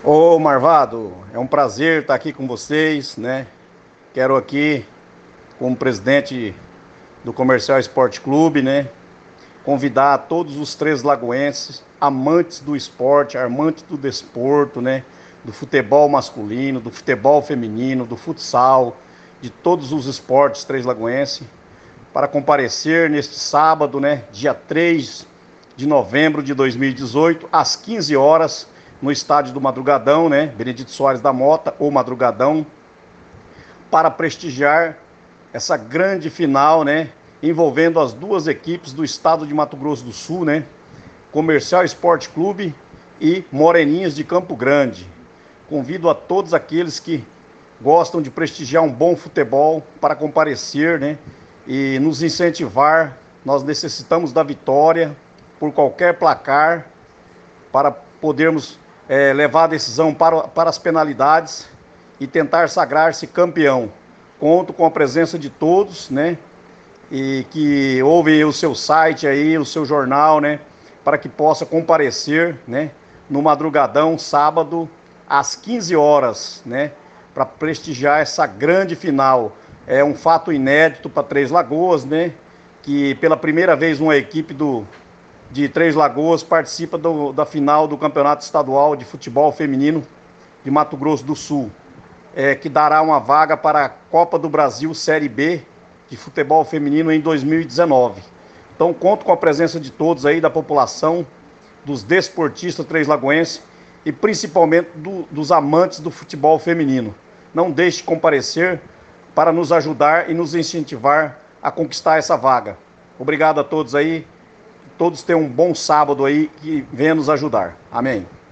Ô Marvado, é um prazer estar aqui com vocês, né? Quero aqui, como presidente do Comercial Esporte Clube, né? Convidar todos os três lagoenses, amantes do esporte, amantes do desporto, né? Do futebol masculino, do futebol feminino, do futsal, de todos os esportes três lagoenses, para comparecer neste sábado, né? Dia 3 de novembro de 2018, às 15 horas, no estádio do Madrugadão, né? Benedito Soares da Mota, ou Madrugadão, para prestigiar essa grande final, né? Envolvendo as duas equipes do estado de Mato Grosso do Sul, né? Comercial Esporte Clube e Moreninhas de Campo Grande. Convido a todos aqueles que gostam de prestigiar um bom futebol para comparecer, né? E nos incentivar. Nós necessitamos da vitória por qualquer placar para podermos levar a decisão para as penalidades e tentar sagrar-se campeão. Conto com a presença de todos, né? E que ouvem o seu site aí, o seu jornal, né? Para que possa comparecer, né? No Madrugadão, sábado, às 15 horas, né? Para prestigiar essa grande final. É um fato inédito para Três Lagoas, né? Que pela primeira vez uma equipe de Três Lagoas participa da final do Campeonato Estadual de Futebol Feminino de Mato Grosso do Sul, que dará uma vaga para a Copa do Brasil Série B de futebol feminino em 2019. Então conto com a presença de todos aí, da população, dos desportistas três-lagoenses e principalmente dos amantes do futebol feminino. Não deixe de comparecer para nos ajudar e nos incentivar a conquistar essa vaga. Obrigado a todos aí. Todos tenham um bom sábado aí, que venha nos ajudar. Amém.